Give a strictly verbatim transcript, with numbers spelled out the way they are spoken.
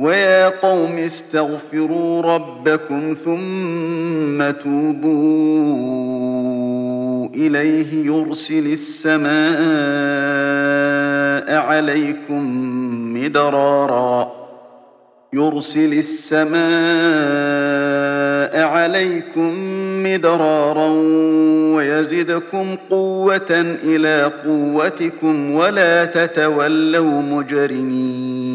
ويا قوم استغفروا ربكم ثم توبوا إليه يرسل السماء عليكم مدرارا يرسل السماء عليكم مدرارا ويزدكم قوة إلى قوتكم ولا تتولوا مجرمين